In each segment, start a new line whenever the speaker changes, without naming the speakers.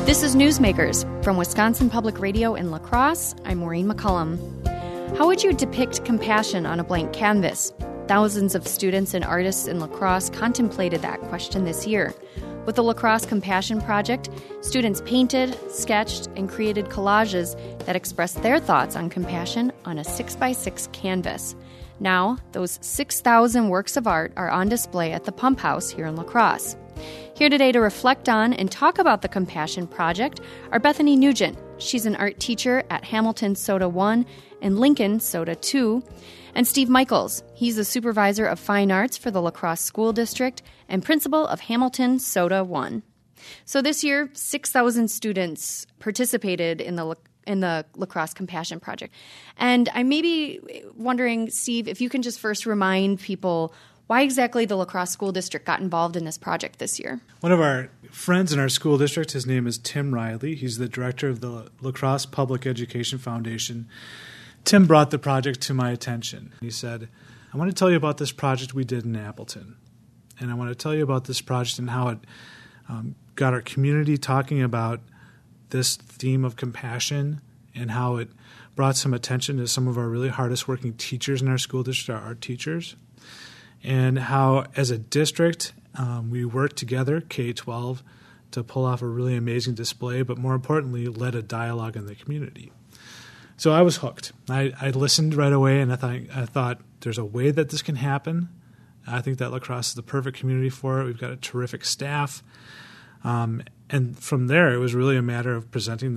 This is Newsmakers from Wisconsin Public Radio in La Crosse. I'm Maureen McCullum. How would you depict compassion on a blank canvas? Thousands of students and artists in La Crosse contemplated that question this year. With the La Crosse Compassion Project, students painted, sketched, and created collages that expressed their thoughts on compassion on a 6x6 canvas. Now, those 6,000 works of art are on display at the Pump House here in La Crosse. Here today to reflect on and talk about the Compassion Project are Bethany Nugent. She's an art teacher at Hamilton SOTA 1 and Lincoln SOTA 2. And Steve Michaels. He's the supervisor of fine arts for the La Crosse School District and principal of Hamilton SOTA 1. So this year, 6,000 students participated in the La Crosse Compassion Project. And I may be wondering, Steve, if you can just first remind people why exactly the La Crosse School District got involved in this project this year.
One of our friends in our school district, his name is Tim Riley. He's the director of the La Crosse Public Education Foundation. Tim brought the project to my attention. He said, I want to tell you about this project we did in Appleton. And I want to tell you about this project and how it got our community talking about this theme of compassion and how it brought some attention to some of our really hardest working teachers in our school district, our art teachers. And how, as a district, we worked together, K-12, to pull off a really amazing display, but more importantly, led a dialogue in the community. So I was hooked. I listened right away, and I thought there's a way that this can happen. I think that La Crosse is the perfect community for it. We've got a terrific staff. And from there, it was really a matter of presenting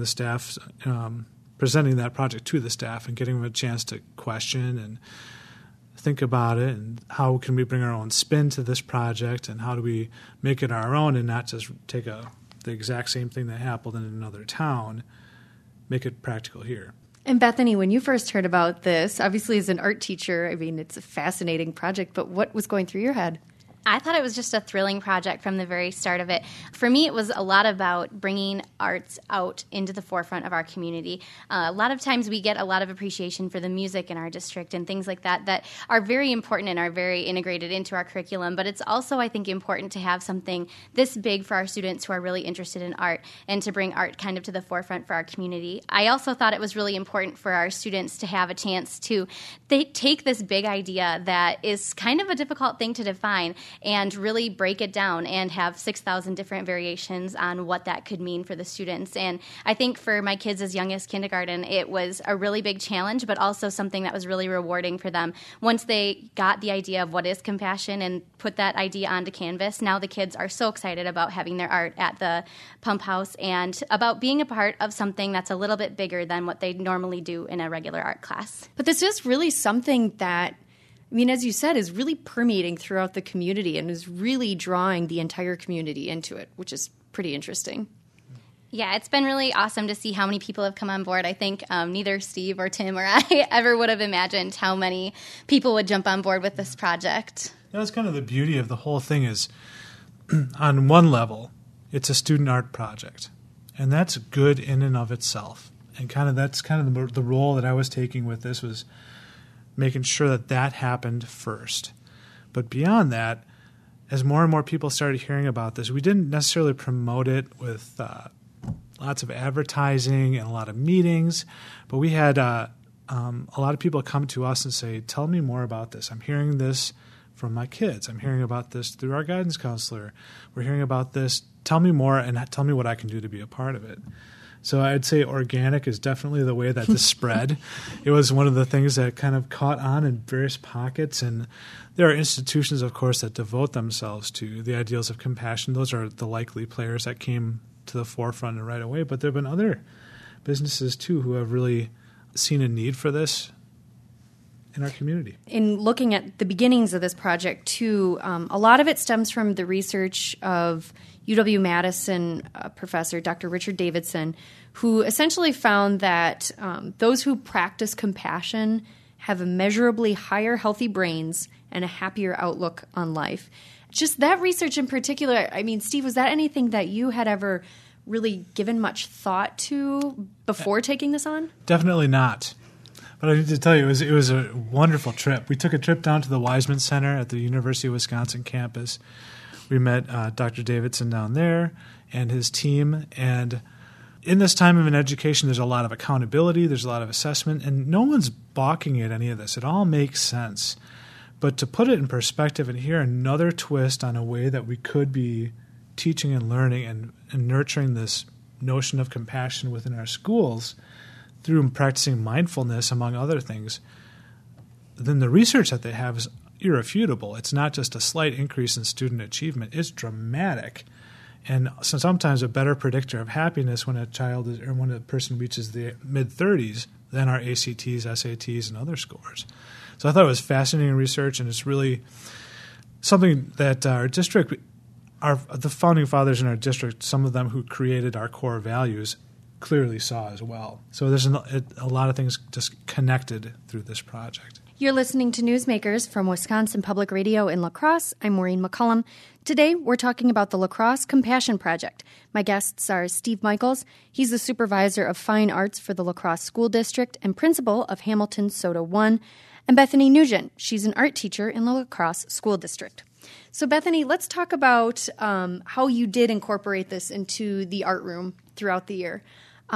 that project to the staff and getting them a chance to question and think about it, and how can we bring our own spin to this project, and how do we make it our own and not just take the exact same thing that happened in another town, make it practical here.
And Bethany, when you first heard about this, obviously as an art teacher, I mean, it's a fascinating project, but what was going through your head?
I thought it was just a thrilling project from the very start of it. For me, it was a lot about bringing arts out into the forefront of our community. A lot of times we get a lot of appreciation for the music in our district and things like that are very important and are very integrated into our curriculum. But it's also, I think, important to have something this big for our students who are really interested in art and to bring art kind of to the forefront for our community. I also thought it was really important for our students to have a chance to take this big idea that is kind of a difficult thing to define and really break it down and have 6,000 different variations on what that could mean for the students. And I think for my kids as young as kindergarten, it was a really big challenge, but also something that was really rewarding for them. Once they got the idea of what is compassion and put that idea onto canvas, now the kids are so excited about having their art at the Pump House and about being a part of something that's a little bit bigger than what they normally do in a regular art class.
But this is really something that, I mean, as you said, is really permeating throughout the community and is really drawing the entire community into it, which is pretty interesting.
Yeah, it's been really awesome to see how many people have come on board. I think neither Steve or Tim or I ever would have imagined how many people would jump on board with this project.
Yeah, that's kind of the beauty of the whole thing is, on one level, it's a student art project, and that's good in and of itself. And that's the role that I was taking with this was making sure that happened first. But beyond that, as more and more people started hearing about this, we didn't necessarily promote it with lots of advertising and a lot of meetings, but we had a lot of people come to us and say, tell me more about this. I'm hearing this from my kids. I'm hearing about this through our guidance counselor. We're hearing about this. Tell me more and tell me what I can do to be a part of it. So I'd say organic is definitely the way that this spread. It was one of the things that kind of caught on in various pockets. And there are institutions, of course, that devote themselves to the ideals of compassion. Those are the likely players that came to the forefront right away. But there have been other businesses, too, who have really seen a need for this in our community.
In looking at the beginnings of this project, too, a lot of it stems from the research of UW-Madison professor Dr. Richard Davidson, who essentially found that those who practice compassion have immeasurably higher healthy brains and a happier outlook on life. Just that research in particular, I mean, Steve, was that anything that you had ever really given much thought to before taking this on?
Definitely not. But I need to tell you, it was a wonderful trip. We took a trip down to the Wiseman Center at the University of Wisconsin campus. We met Dr. Davidson down there and his team, and in this time of an education, there's a lot of accountability, there's a lot of assessment, and no one's balking at any of this. It all makes sense. But to put it in perspective and hear another twist on a way that we could be teaching and learning and nurturing this notion of compassion within our schools through practicing mindfulness, among other things, then the research that they have is irrefutable. It's not just a slight increase in student achievement. It's dramatic. And so sometimes a better predictor of happiness when a child is, or when a person reaches the mid-30s than our ACTs, SATs, and other scores. So I thought it was fascinating research, and it's really something that our district, the founding fathers in our district, some of them who created our core values, clearly saw as well. So there's a lot of things just connected through this project.
You're listening to Newsmakers from Wisconsin Public Radio in La Crosse. I'm Maureen McCullum. Today, we're talking about the La Crosse Compassion Project. My guests are Steve Michaels. He's the supervisor of fine arts for the La Crosse School District and principal of Hamilton SOTA 1, and Bethany Nugent. She's an art teacher in the La Crosse School District. So, Bethany, let's talk about how you did incorporate this into the art room throughout the year.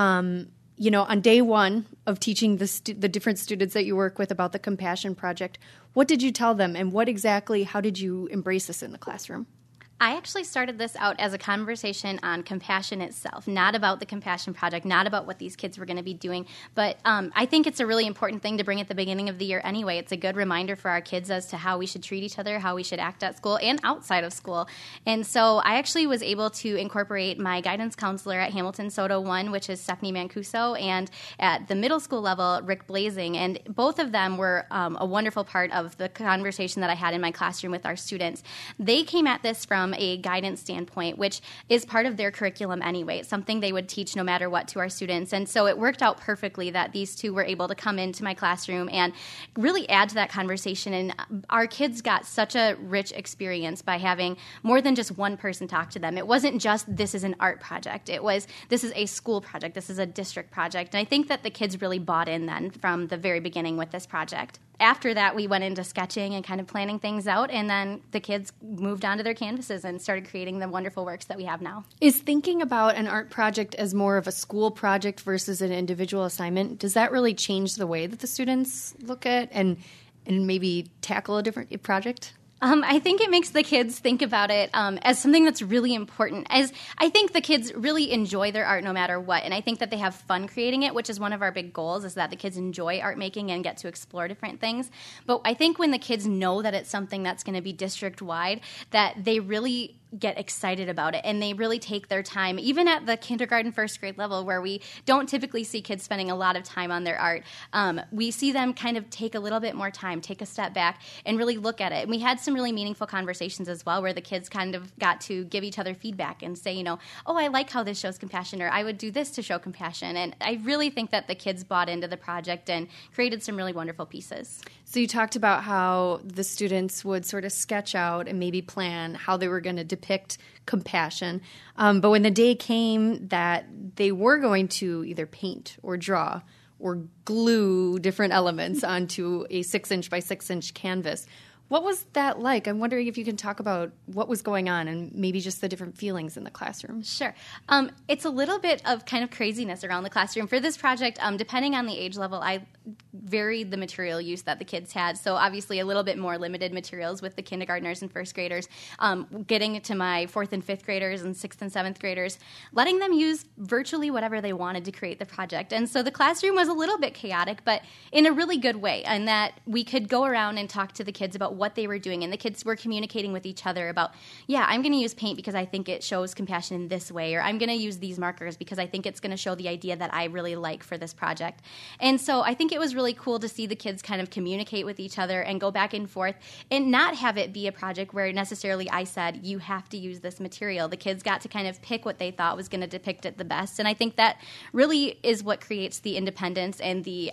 On day one of teaching the different students that you work with about the Compassion Project, what did you tell them, and how did you embrace this in the classroom?
I actually started this out as a conversation on compassion itself, not about the Compassion Project, not about what these kids were going to be doing. But I think it's a really important thing to bring at the beginning of the year anyway. It's a good reminder for our kids as to how we should treat each other, how we should act at school and outside of school. And so I actually was able to incorporate my guidance counselor at Hamilton SOTA 1, which is Stephanie Mancuso, and at the middle school level, Rick Blazing. And both of them were a wonderful part of the conversation that I had in my classroom with our students. They came at this from a guidance standpoint, which is part of their curriculum anyway. It's something they would teach no matter what to our students. And so it worked out perfectly that these two were able to come into my classroom and really add to that conversation. And our kids got such a rich experience by having more than just one person talk to them. It wasn't just, this is an art project. It was, this is a school project. This is a district project. And I think that the kids really bought in then from the very beginning with this project. After that, we went into sketching and kind of planning things out, and then the kids moved onto their canvases and started creating the wonderful works that we have now.
Is thinking about an art project as more of a school project versus an individual assignment, does that really change the way that the students look at and maybe tackle a different project?
I think it makes the kids think about it as something that's really important. As I think the kids really enjoy their art no matter what, and I think that they have fun creating it, which is one of our big goals, is that the kids enjoy art making and get to explore different things. But I think when the kids know that it's something that's going to be district-wide, that they really get excited about it, and they really take their time, even at the kindergarten, first grade level, where we don't typically see kids spending a lot of time on their art. We see them kind of take a little bit more time, take a step back, and really look at it. And we had some really meaningful conversations as well, where the kids kind of got to give each other feedback and say, oh, I like how this shows compassion, or I would do this to show compassion. And I really think that the kids bought into the project and created some really wonderful pieces.
So you talked about how the students would sort of sketch out and maybe plan how they were going to depict compassion. But when the day came that they were going to either paint or draw or glue different elements onto a 6-inch by 6-inch canvas, what was that like? I'm wondering if you can talk about what was going on and maybe just the different feelings in the classroom.
Sure. It's a little bit of kind of craziness around the classroom. For this project, depending on the age level, I varied the material use that the kids had. So obviously a little bit more limited materials with the kindergartners and first graders. Getting to my 4th and 5th graders and 6th and 7th graders, letting them use virtually whatever they wanted to create the project. And so the classroom was a little bit chaotic, but in a really good way, and that we could go around and talk to the kids about what they were doing, and the kids were communicating with each other about, I'm going to use paint because I think it shows compassion in this way, or I'm going to use these markers because I think it's going to show the idea that I really like for this project. And so I think it was really cool to see the kids kind of communicate with each other and go back and forth and not have it be a project where necessarily I said, you have to use this material. The kids got to kind of pick what they thought was going to depict it the best. And I think that really is what creates the independence and the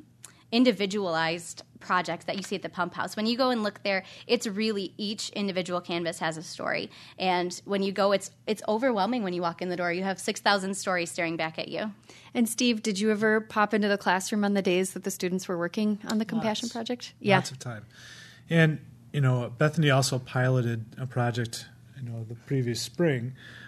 individualized projects that you see at the Pump House. When you go and look there, it's really each individual canvas has a story. And when you go, it's overwhelming when you walk in the door. You have 6,000 stories staring back at you.
And Steve, did you ever pop into the classroom on the days that the students were working on the Compassion Project? Yeah.
Lots of time. And, Bethany also piloted a project, the previous spring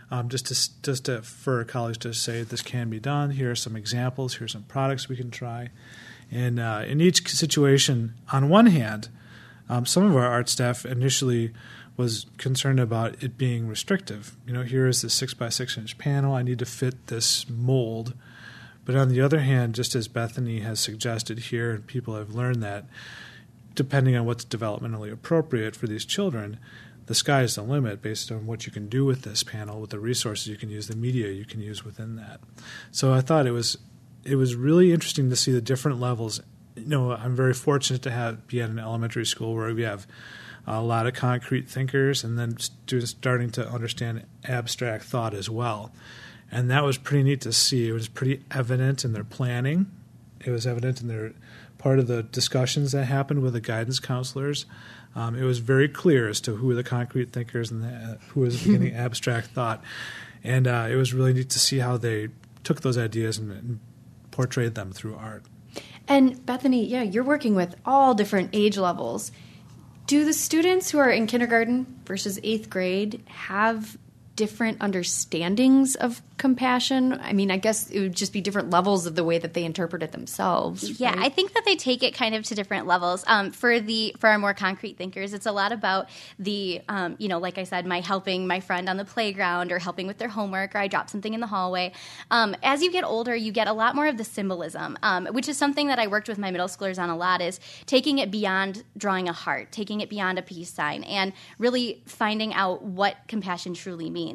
for colleagues to say this can be done. Here are some examples. Here are some products we can try. And in each situation, on one hand, some of our art staff initially was concerned about it being restrictive. Here is this 6x6 inch panel. I need to fit this mold. But on the other hand, just as Bethany has suggested here, and people have learned that, depending on what's developmentally appropriate for these children, the sky is the limit based on what you can do with this panel, with the resources you can use, the media you can use within that. So I thought it was really interesting to see the different levels. I'm very fortunate to be at an elementary school where we have a lot of concrete thinkers and then students starting to understand abstract thought as well. And that was pretty neat to see. It was pretty evident in their planning. It was evident in their part of the discussions that happened with the guidance counselors. It was very clear as to who were the concrete thinkers and who was beginning abstract thought. And it was really neat to see how they took those ideas and portrayed them through art.
And Bethany, you're working with all different age levels. Do the students who are in kindergarten versus 8th grade have different understandings of compassion? I mean, I guess it would just be different levels of the way that they interpret it themselves.
Yeah,
right?
I think that they take it kind of to different levels. For our more concrete thinkers, it's a lot about the, like I said, my helping my friend on the playground or helping with their homework, or I drop something in the hallway. As you get older, you get a lot more of the symbolism, which is something that I worked with my middle schoolers on a lot, is taking it beyond drawing a heart, taking it beyond a peace sign, and really finding out what compassion truly means.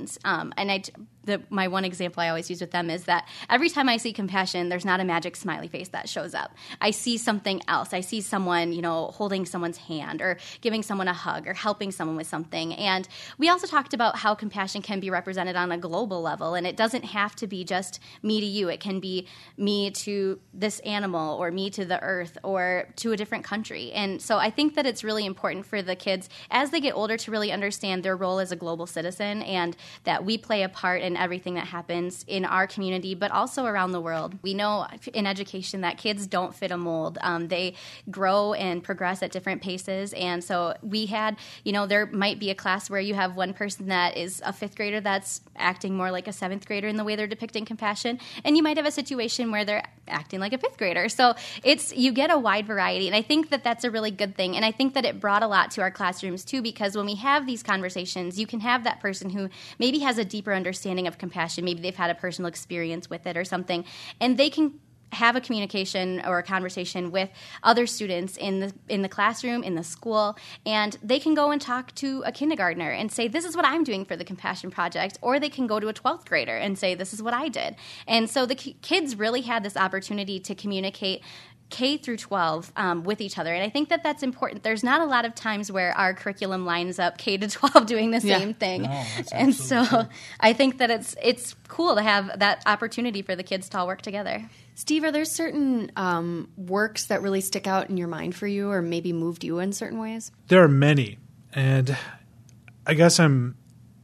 My one example I always use with them is that every time I see compassion, there's not a magic smiley face that shows up. I see something else. I see someone, holding someone's hand or giving someone a hug or helping someone with something. And we also talked about how compassion can be represented on a global level, and it doesn't have to be just me to you. It can be me to this animal or me to the earth or to a different country. And so I think that it's really important for the kids as they get older to really understand their role as a global citizen, and that we play a part in everything that happens in our community, but also around the world. We know in education that kids don't fit a mold. They grow and progress at different paces. And so we had, there might be a class where you have one person that is a 5th grader that's acting more like a 7th grader in the way they're depicting compassion. And you might have a situation where they're acting like a 5th grader. So you get a wide variety. And I think that that's a really good thing. And I think that it brought a lot to our classrooms too, because when we have these conversations, you can have that person who maybe has a deeper understanding of compassion. Maybe they've had a personal experience with it or something, and they can have a communication or a conversation with other students in the classroom, in the school, and they can go and talk to a kindergartner and say, this is what I'm doing for the Compassion Project, or they can go to a 12th grader and say, this is what I did. And so the kids really had this opportunity to communicate K through 12 with each other. And I think that that's important. There's not a lot of times where our curriculum lines up K to 12 doing the same thing.
No,
and so true. I think that it's cool to have that opportunity for the kids to all work together.
Steve, are there certain works that really stick out in your mind for you or maybe moved you in certain ways?
There are many. And I guess I'm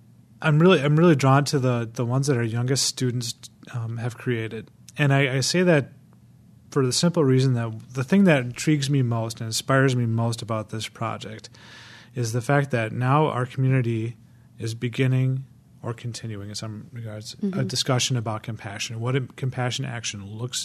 really drawn to the ones that our youngest students have created. And I say that for the simple reason that the thing that intrigues me most and inspires me most about this project is the fact that now our community is beginning or continuing in some regards a discussion about compassion, what compassionate action looks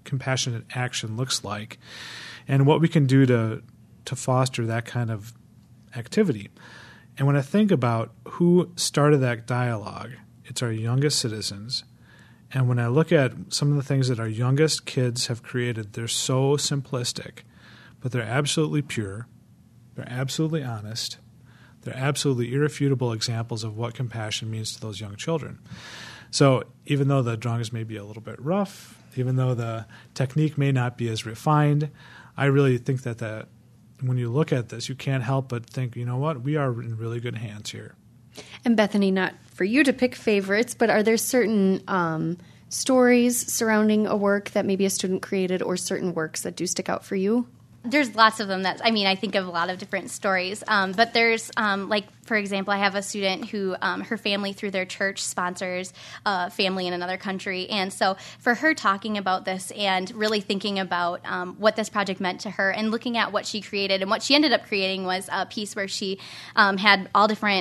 like, and what we can do to foster that kind of activity. And when I think about who started that dialogue, it's our youngest citizens. And when I look at some of the things that our youngest kids have created, they're so simplistic, but they're absolutely pure, they're absolutely honest, they're absolutely irrefutable examples of what compassion means to those young children. So even though the drawings may be a little bit rough, even though the technique may not be as refined, I really think that when you look at this, you can't help but think, you know what, we are in really good hands here.
And Bethany, not for you to pick favorites, but are there certain stories surrounding a work that maybe a student created or certain works that do stick out for you?
There's lots of them I think of a lot of different stories. But there's, for example, I have a student who, her family through their church sponsors a family in another country. And so for her talking about this and really thinking about what this project meant to her and looking at what she created, and what she ended up creating was a piece where she had all different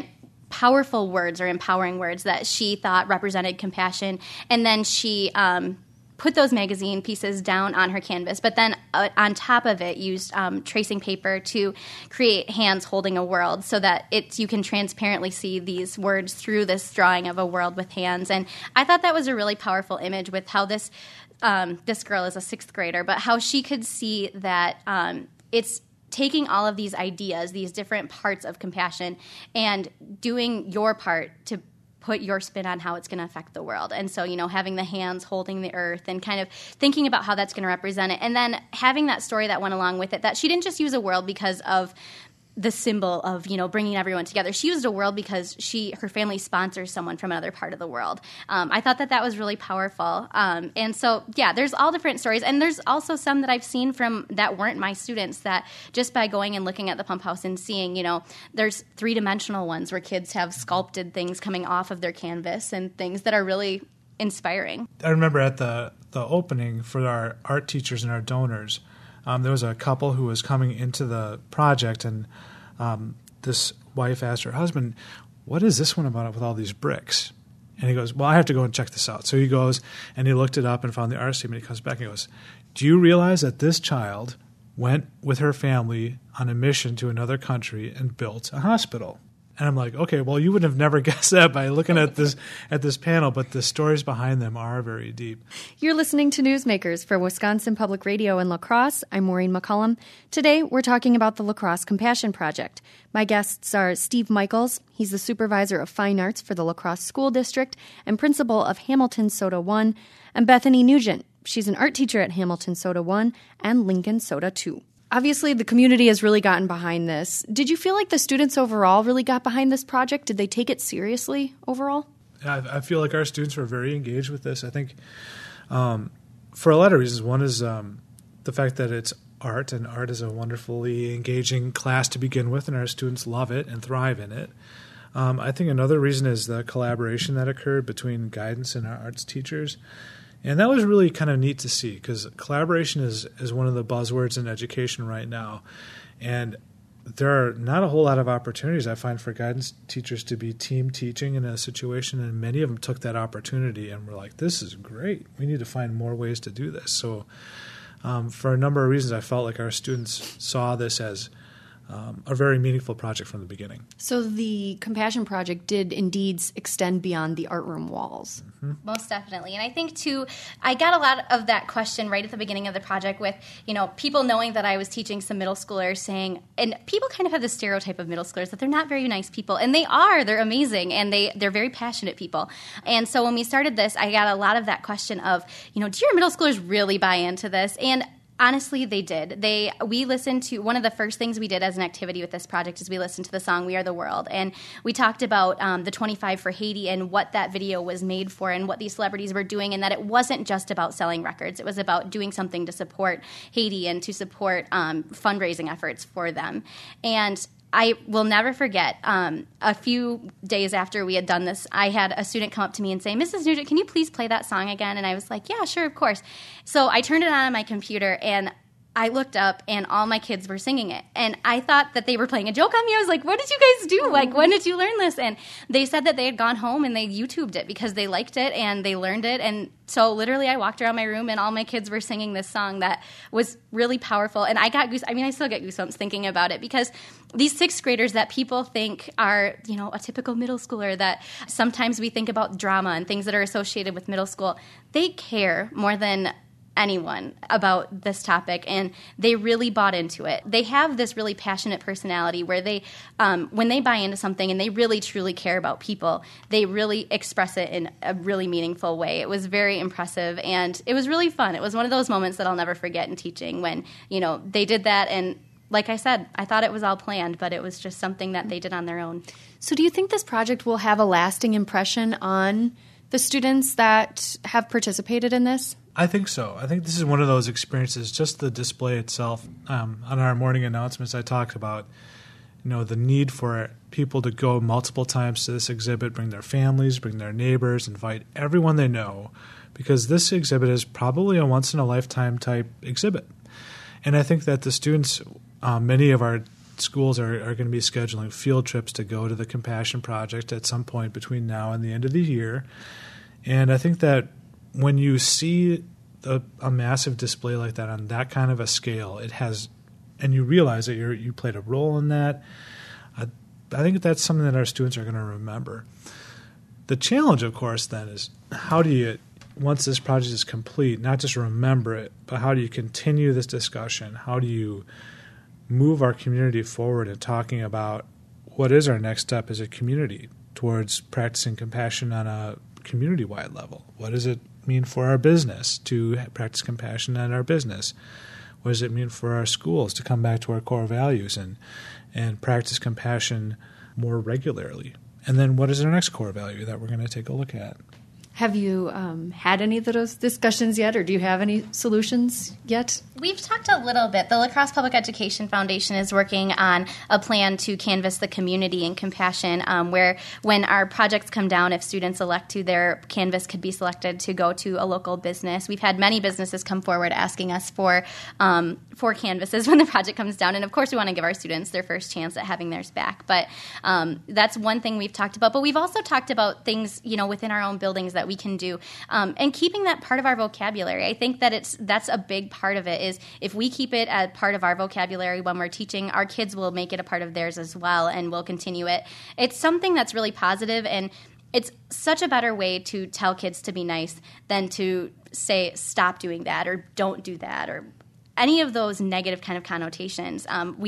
powerful words or empowering words that she thought represented compassion. And then she put those magazine pieces down on her canvas, but then on top of it used tracing paper to create hands holding a world so that you can transparently see these words through this drawing of a world with hands. And I thought that was a really powerful image with how this girl is a 6th grader, but how she could see that it's taking all of these ideas, these different parts of compassion, and doing your part to put your spin on how it's going to affect the world. And so, having the hands holding the earth and kind of thinking about how that's going to represent it. And then having that story that went along with it, that she didn't just use a world because of the symbol of, bringing everyone together. She used a world because her family sponsors someone from another part of the world. I thought that was really powerful. And so, yeah, there's all different stories. And there's also some that I've seen that weren't my students, that just by going and looking at the pump house and seeing, there's 3-dimensional ones where kids have sculpted things coming off of their canvas and things that are really inspiring.
I remember at the opening for our art teachers and our donors, there was a couple who was coming into the project, and this wife asked her husband, "What is this one about with all these bricks?" And he goes, "Well, I have to go and check this out." So he goes and he looked it up and found the art statement. He comes back and he goes, "Do you realize that this child went with her family on a mission to another country and built a hospital?" And I'm like, okay, well, you would have never guessed that by looking at this panel, but the stories behind them are very deep.
You're listening to Newsmakers for Wisconsin Public Radio in La Crosse. I'm Maureen McCullum. Today, we're talking about the La Crosse Compassion Project. My guests are Steve Michaels. He's the supervisor of fine arts for the La Crosse School District and principal of Hamilton Soda 1, and Bethany Nugent. She's an art teacher at Hamilton Soda 1 and Lincoln Soda 2. Obviously, the community has really gotten behind this. Did you feel like the students overall really got behind this project? Did they take it seriously overall?
Yeah, I feel like our students were very engaged with this. I think for a lot of reasons. One is the fact that it's art, and art is a wonderfully engaging class to begin with, and our students love it and thrive in it. I think another reason is the collaboration that occurred between guidance and our arts teachers. And that was really kind of neat to see, because collaboration is one of the buzzwords in education right now. And there are not a whole lot of opportunities, I find, for guidance teachers to be team teaching in a situation, and many of them took that opportunity and were like, this is great. We need to find more ways to do this. So for a number of reasons, I felt like our students saw this as a very meaningful project from the beginning.
So the Compassion Project did indeed extend beyond the art room walls.
Mm-hmm.
Most definitely. And I think, too, I got a lot of that question right at the beginning of the project with, people knowing that I was teaching some middle schoolers saying, and people kind of have this stereotype of middle schoolers that they're not very nice people. And they are. They're amazing. And they're very passionate people. And so when we started this, I got a lot of that question of, do your middle schoolers really buy into this? And honestly, they did. We listened to, one of the first things we did as an activity with this project is we listened to the song We Are the World. And we talked about the 25 for Haiti and what that video was made for and what these celebrities were doing, and that it wasn't just about selling records. It was about doing something to support Haiti and to support fundraising efforts for them. And I will never forget, a few days after we had done this, I had a student come up to me and say, Mrs. Nugent, can you please play that song again? And I was like, yeah, sure, of course. So I turned it on my computer, and I looked up, and all my kids were singing it. And I thought that they were playing a joke on me. I was like, what did you guys do? Like, when did you learn this? And they said that they had gone home and they YouTubed it because they liked it and they learned it. And so literally I walked around my room and all my kids were singing this song that was really powerful. And I still get goosebumps thinking about it, because these 6th graders that people think are, a typical middle schooler, that sometimes we think about drama and things that are associated with middle school, they care more than anyone about this topic, and they really bought into it. They have this really passionate personality where they, when they buy into something and they really truly care about people, they really express it in a really meaningful way. It was very impressive, and it was really fun. It was one of those moments that I'll never forget in teaching when, they did that. And like I said, I thought it was all planned, but it was just something that they did on their own.
So do you think this project will have a lasting impression on the students that have participated in this?
I think so. I think this is one of those experiences, just the display itself. On our morning announcements, I talked about, the need for people to go multiple times to this exhibit, bring their families, bring their neighbors, invite everyone they know, because this exhibit is probably a once-in-a-lifetime type exhibit. And I think that the students, many of our schools are going to be scheduling field trips to go to the Compassion Project at some point between now and the end of the year. And I think that when you see a massive display like that on that kind of a scale, it has, and you realize that you played a role in that, I think that's something that our students are going to remember. The challenge, of course, then is how do you, once this project is complete, not just remember it, but how do you continue this discussion? How do you move our community forward in talking about what is our next step as a community towards practicing compassion on a community-wide level? What does it mean for our business to practice compassion on our business? What does it mean for our schools to come back to our core values and practice compassion more regularly? And then what is our next core value that we're going to take a look at?
Have you had any of those discussions yet, or do you have any solutions yet?
We've talked a little bit. The La Crosse Public Education Foundation is working on a plan to canvass the community in compassion, where when our projects come down, if students elect to, their canvas could be selected to go to a local business. We've had many businesses come forward asking us for canvases when the project comes down. And, of course, we want to give our students their first chance at having theirs back. But that's one thing we've talked about. But we've also talked about things, within our own buildings that we can do, and keeping that part of our vocabulary. I think that that's a big part of it, is if we keep it as part of our vocabulary when we're teaching, our kids will make it a part of theirs as well, and we'll continue it. It's something that's really positive, and it's such a better way to tell kids to be nice than to say, stop doing that, or don't do that, or any of those negative kind of connotations.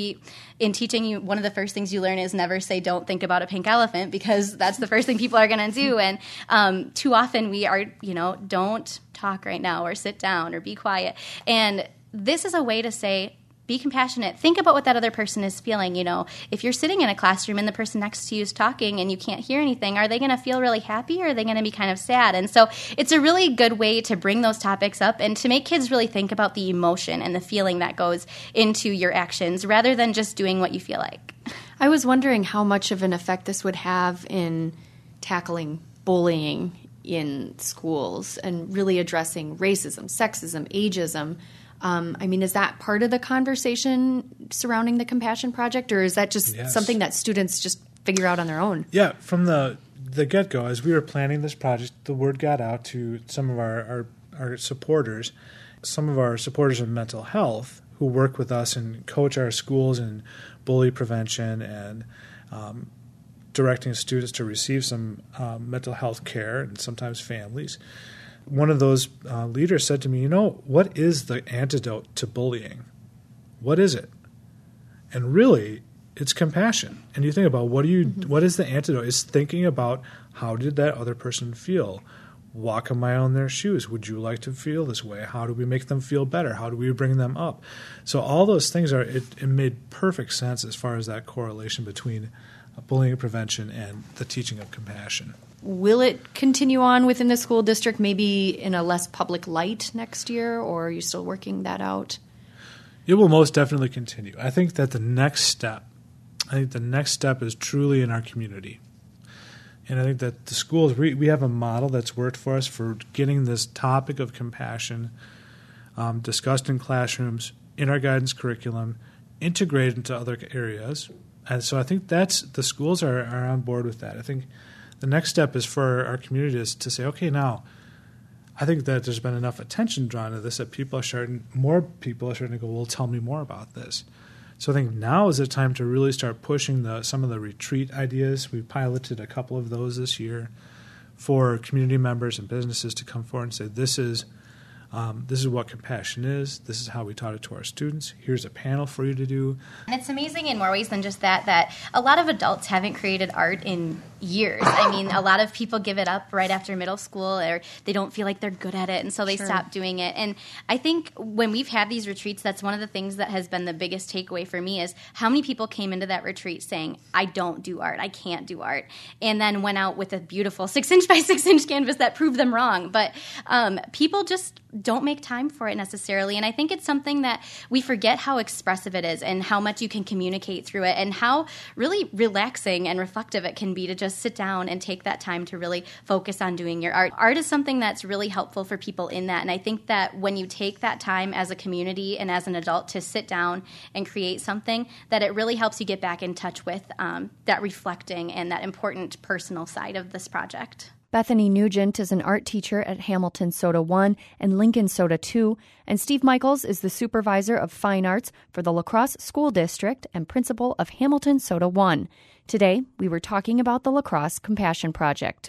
In teaching, one of the first things you learn is never say don't think about a pink elephant, because that's the first thing people are going to do. And too often we are, don't talk right now, or sit down, or be quiet. And this is a way to say, be compassionate. Think about what that other person is feeling. If you're sitting in a classroom and the person next to you is talking and you can't hear anything, are they going to feel really happy, or are they going to be kind of sad? And so it's a really good way to bring those topics up and to make kids really think about the emotion and the feeling that goes into your actions, rather than just doing what you feel like.
I was wondering how much of an effect this would have in tackling bullying in schools and really addressing racism, sexism, ageism. Is that part of the conversation surrounding the Compassion Project, or is that just something that students just figure out on their own?
Yeah, from the get-go, as we were planning this project, the word got out to some of our supporters, some of our supporters of mental health who work with us and coach our schools in bully prevention and directing students to receive some mental health care, and sometimes families. One of those leaders said to me, what is the antidote to bullying? What is it? And really, it's compassion. And you think about what is the antidote? It's thinking about, how did that other person feel? Walk a mile in their shoes. Would you like to feel this way? How do we make them feel better? How do we bring them up? So all those things it made perfect sense as far as that correlation between bullying prevention and the teaching of compassion.
Will it continue on within the school district, maybe in a less public light next year, or are you still working that out?
It will most definitely continue. I think that the next step is truly in our community. And I think that the schools, we have a model that's worked for us for getting this topic of compassion discussed in classrooms, in our guidance curriculum, integrated into other areas. And so I think the schools are on board with that. I think the next step is for our community to say, okay, now, I think that there's been enough attention drawn to this that more people are starting to go, well, tell me more about this. So I think now is the time to really start pushing some of the retreat ideas. We piloted a couple of those this year for community members and businesses to come forward and say, this is what compassion is. This is how we taught it to our students. Here's a panel for you to do.
And it's amazing in more ways than just that a lot of adults haven't created art in years. A lot of people give it up right after middle school, or they don't feel like they're good at it, and so they stop doing it. And I think when we've had these retreats, that's one of the things that has been the biggest takeaway for me, is how many people came into that retreat saying, I don't do art, I can't do art, and then went out with a beautiful 6-inch by 6-inch canvas that proved them wrong. But people just don't make time for it necessarily. And I think it's something that we forget how expressive it is and how much you can communicate through it and how really relaxing and reflective it can be to just sit down and take that time to really focus on doing your art. Art is something that's really helpful for people in that. And I think that when you take that time as a community and as an adult to sit down and create something, that it really helps you get back in touch with that reflecting and that important personal side of this project.
Bethany Nugent is an art teacher at Hamilton Soda 1 and Lincoln Soda 2, and Steve Michaels is the supervisor of fine arts for the La Crosse School District and principal of Hamilton Soda 1. Today, we were talking about the La Crosse Compassion Project.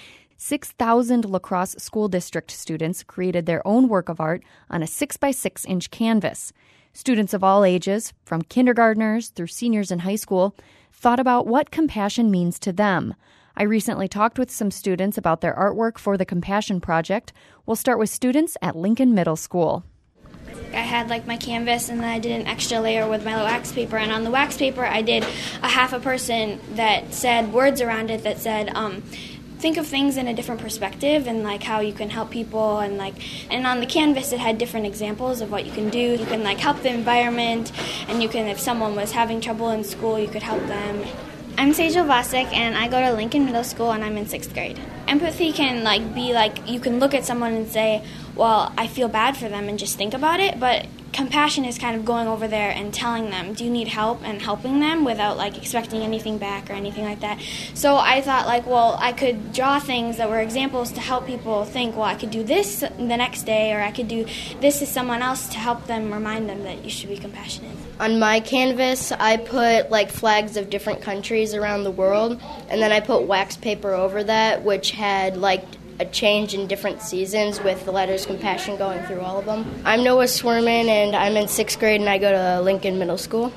6,000 La Crosse School District students created their own work of art on a 6x6-inch canvas. Students of all ages, from kindergartners through seniors in high school, thought about what compassion means to them. I recently talked with some students about their artwork for the Compassion Project. We'll start with students at Lincoln Middle School.
I had my canvas, and then I did an extra layer with my wax paper, and on the wax paper I did a half a person that said words around it that said think of things in a different perspective and how you can help people, and on the canvas it had different examples of what you can do. You can help the environment, and you can, if someone was having trouble in school, you could help them. I'm Sejal Vasic, and I go to Lincoln Middle School, and I'm in 6th grade. Empathy can be you can look at someone and say, well, I feel bad for them, and just think about it, but compassion is kind of going over there and telling them, do you need help, and helping them without expecting anything back or anything like that. So I thought well, I could draw things that were examples to help people think, well, I could do this the next day, or I could do this to someone else to help them, remind them that you should be compassionate.
On my canvas, I put flags of different countries around the world, and then I put wax paper over that, which had a change in different seasons with the letters compassion going through all of them. I'm Noah Swerman, and I'm in 6th grade, and I go to Lincoln Middle School.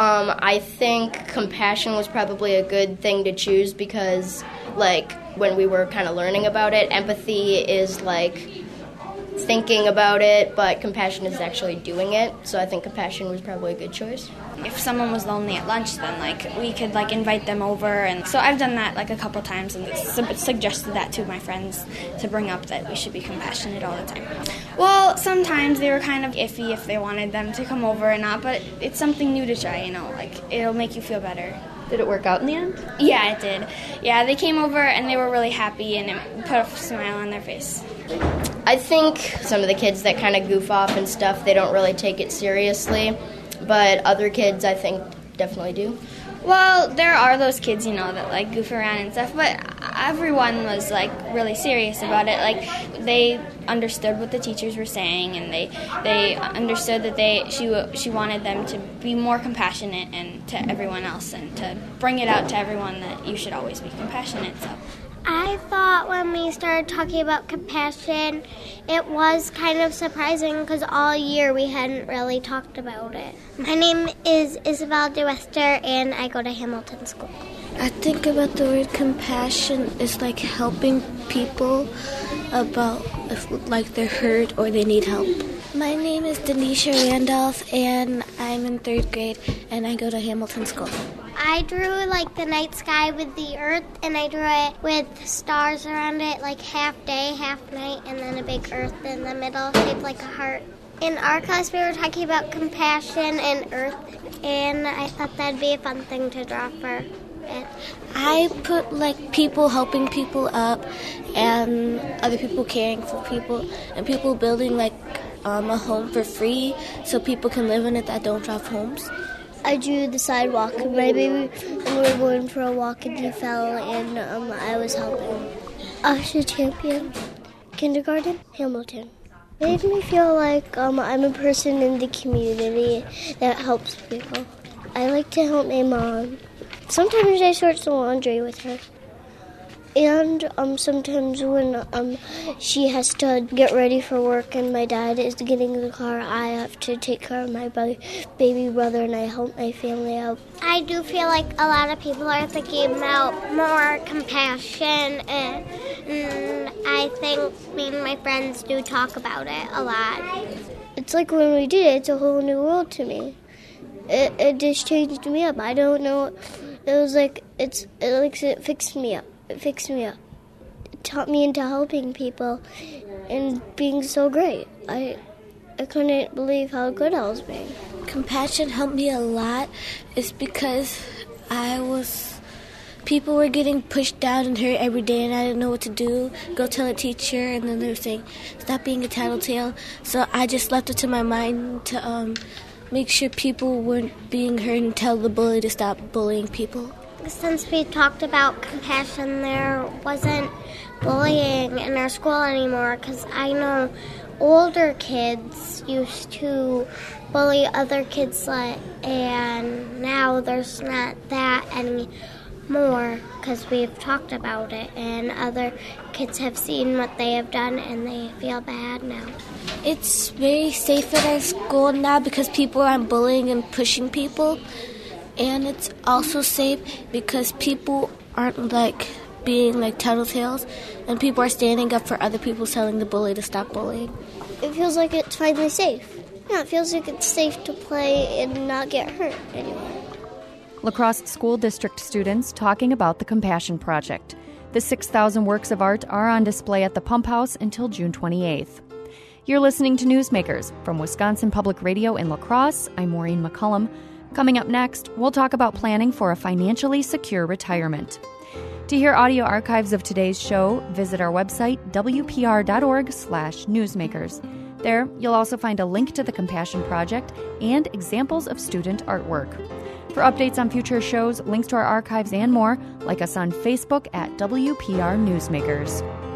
I think compassion was probably a good thing to choose because, when we were kind of learning about it, empathy is thinking about it, but compassion is actually doing it. So I think compassion was probably a good choice.
If someone was lonely at lunch, then we could invite them over, and so I've done that a couple times and suggested that to my friends to bring up that we should be compassionate all the time. Well, sometimes they were kind of iffy if they wanted them to come over or not, but it's something new to try, it'll make you feel better.
Did it work out in the end?
Yeah, it did. Yeah, they came over and they were really happy, and it put a smile on their face.
I think some of the kids that kind of goof off and stuff, they don't really take it seriously, but other kids, I think, definitely do.
Well, there are those kids, that goof around and stuff, but everyone was really serious about it. They understood what the teachers were saying, and they understood that she wanted them to be more compassionate and to everyone else, and to bring it out to everyone that you should always be compassionate. So
I thought when we started talking about compassion, it was kind of surprising because all year we hadn't really talked about it. My name is Isabel DeWester, and I go to Hamilton School.
I think about the word compassion is helping people about if they're hurt or they need help. My name is Denisha Randolph, and I'm in 3rd grade, and I go to Hamilton School.
I drew the night sky with the earth, and I drew it with stars around it, half day, half night, and then a big earth in the middle shaped like a heart. In our class, we were talking about compassion and earth, and I thought that'd be a fun thing to draw for it.
I put people helping people up, and other people caring for people, and people building a home for free so people can live in it that don't have homes.
I drew the sidewalk of my baby, and we were going for a walk, and he fell, and I was helping. Asha Champion, kindergarten, Hamilton. It made me feel like I'm a person in the community that helps people. I like to help my mom. Sometimes I sort the laundry with her. And sometimes when she has to get ready for work and my dad is getting in the car, I have to take care of my baby brother, and I help my family out. I do feel like a lot of people are thinking about more compassion, and I think me and my friends do talk about it a lot. It's when we did it, it's a whole new world to me. It just changed me up. I don't know. It was it fixed me up. It fixed me up taught me into helping people and being so great. I couldn't believe how good I was being.
Compassion helped me a lot. It's because people were getting pushed down and hurt every day, and I didn't know what to do. Go tell a teacher, and then they were saying, stop being a tattletale. So I just left it to my mind to make sure people weren't being hurt and tell the bully to stop bullying people.
Since we talked about compassion, there wasn't bullying in our school anymore, because I know older kids used to bully other kids, and now there's not that anymore because we've talked about it, and other kids have seen what they have done and they feel bad now.
It's very safe at our school now because people aren't bullying and pushing people, and it's also safe because people aren't being like tattletales, and people are standing up for other people, telling the bully to stop bullying.
It feels like it's finally safe. Yeah, it feels like it's safe to play and not get hurt anymore.
La Crosse School District students talking about the Compassion Project. The 6,000 works of art are on display at the Pump House until June 28th. You're listening to Newsmakers from Wisconsin Public Radio in La Crosse. I'm Maureen McCullum. Coming up next, we'll talk about planning for a financially secure retirement. To hear audio archives of today's show, visit our website, wpr.org/newsmakers. There, you'll also find a link to the Compassion Project and examples of student artwork. For updates on future shows, links to our archives, and more, like us on Facebook at WPR Newsmakers.